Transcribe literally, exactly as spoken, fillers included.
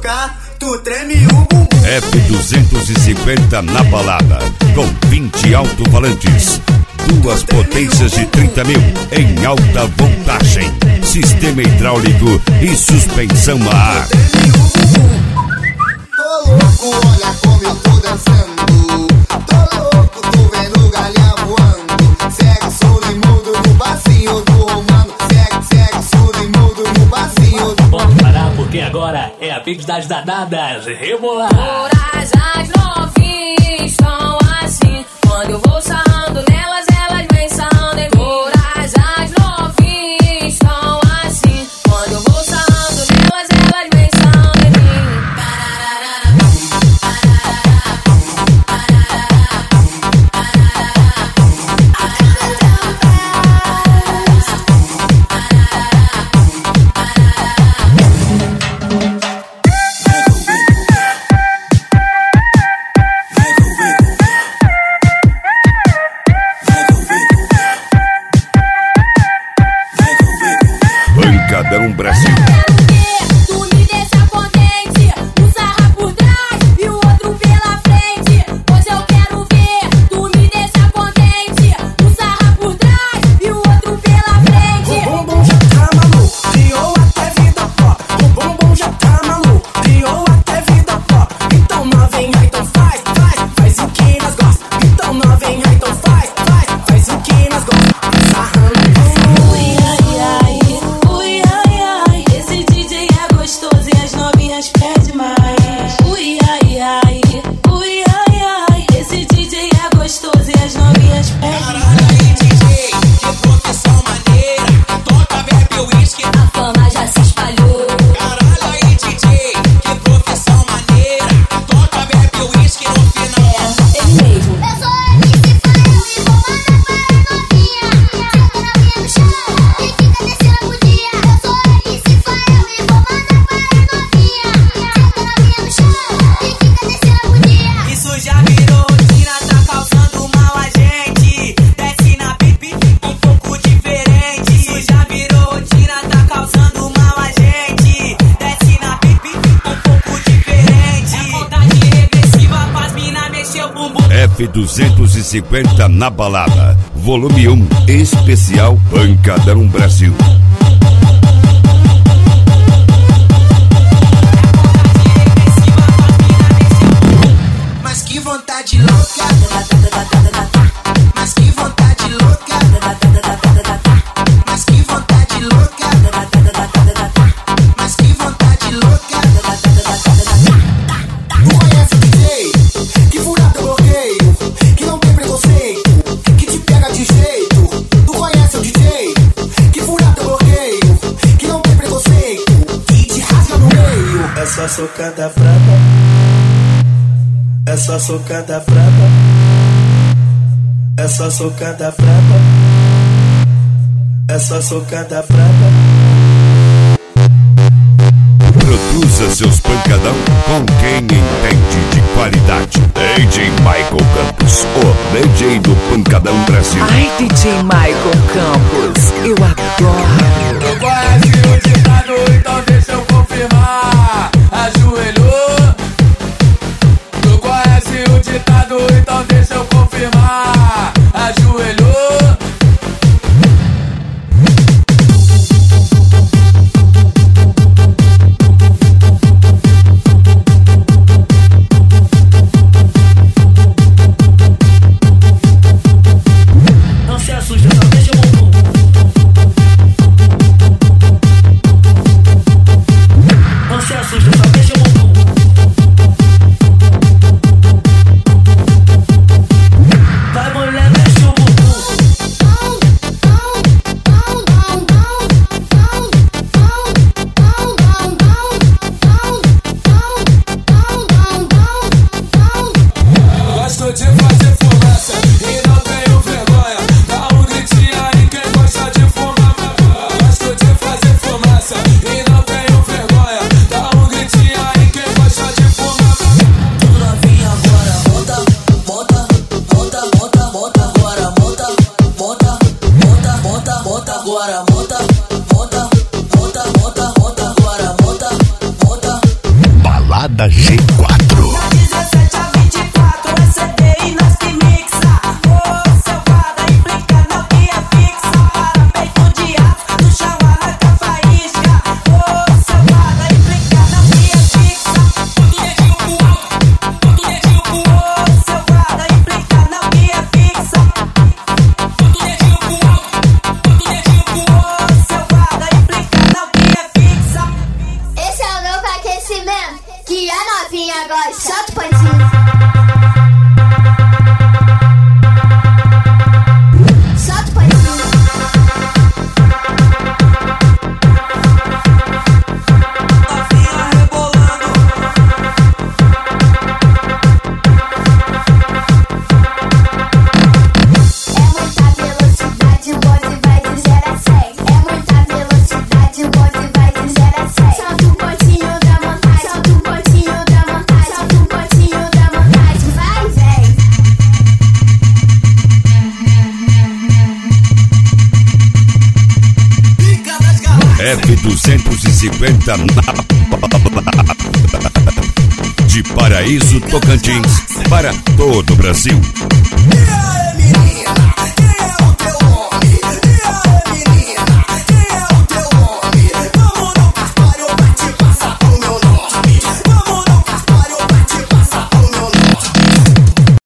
tocar, tu treme o bumbum. F duzentos e cinquenta na balada, com vinte alto-falantes, duas potências de trinta mil em alta voltagem, sistema hidráulico e suspensão a ar. Tô louco, olha como eu tô dançando. Tô louco, tô vendo galinha voando. Segue, surdo e mudo no passinho do romano. Segue, segue, surdo e mudo no passinho do... Vamos parar porque agora é a Pix das Danadas Rebolar. Todas as novinhas estão assim. Quando eu vou sarrando nelas, elas vêm sarrando em mim. Todas as novinhas estão assim. Quando eu vou sarrando nelas, elas vêm sarrando em mim. Pancadão Brasil. Tu me deixa contente, um sarra por trás e o outro pela frente. Hoje eu quero ver, tu me deixa contente, um sarra por trás e o outro pela frente. O bumbum já tá maluco, criou até vida pó. O bumbum já tá maluco, criou até vida pó. Então novinha, então faz, faz, faz o que nós gosta. Então novinha, então faz, faz, faz o que nós gosta. Sarrando o bumbum. Ui, ai, ai, ui, ai, ai, esse D J é gostoso e as novinhas pedem mais. Ui, ai, ai, ui, ai, ai, esse D J é gostoso e as novinhas pedem mais. Caralho aí, D J, que profissão maneira. Toca, bebe uísque. A fama já se espalhou. Caralho aí, D J, que profissão maneira. Toca, bebe uísque no final. Ele mesmo. Eu sou M C Fael e vou mandar para a novinha. Senta na minha no chão e fica descendo a bundinha. Eu sou M C Fael e vou mandar para a novinha. Senta na minha no chão e fica descendo a bundinha. Isso já virou rotina, tá causando mal a gente. Desce na pipi, um pouco diferente. Isso já virou rotina, tá causando mal a gente. Desce na pipi, um pouco diferente. É vontade regressiva, faz mina mexer o bumbum. F duzentos e cinquenta na balada, volume um, especial Pancadão Brasil. Mas que vontade louca. Mas que vontade louca. Mas que vontade louca. Mas que vontade louca. Tu conhece o D J que fura teu bloqueio, que não tem preconceito, que te pega de jeito. Tu conhece o D J que fura teu bloqueio, que não tem preconceito, que te rasga no meio. É só socada frada, é só socada frada, é só socada frada, é só socada frada. Produza seus pancadão com quem entende de qualidade. D J Michael Campos, o D J do Pancadão Brasil. Ai, D J Michael Campos, eu adoro. Tu conhece o ditado, então deixa eu confirmar. Ajoelhou. Tu conhece o ditado, então deixa eu confirmar. Ajoelhou. Não se assusta, só deixa o bumbum. Não se assusta, só deixa o bumbum. Vai, mulher, mexe o bumbum. Gosto de fazer fumaça e não tenho vergonha. Dá um gritinho aí quem gosta de fumar. Gosto de fazer fumaça e não tenho vergonha. Dá um gritinho aí quem Balada G quatro. dezessete a vinte e quatro é C D e nós que mixa. Ô, seu guarda implica não que é fixa. Para peito de aço, no chão arranca faísca. Ô, seu guarda implica não que é fixa. Bota o dedinho pro alto, bota o dedinho pro alto. Ô, seu guarda implica não que é fixa. Bota o dedinho pro alto, bota o dedinho pro alto. Ô, seu guarda implica não que é fixa. Esse é o novo aquecimento que a novinha gosta. Solta o pantinho. Solta o pantinho. Novinha rebolando. É muita velocidade, o bonde vai de zero a cem. É muita velocidade, o bonde vai de zero a cem. Solta o pontinho da montagem, solta o pontinho da montagem, solta o pontinho da montagem, vai e vem. F duzentos e cinquenta na balada. De Paraíso, Tocantins, para todo o Brasil.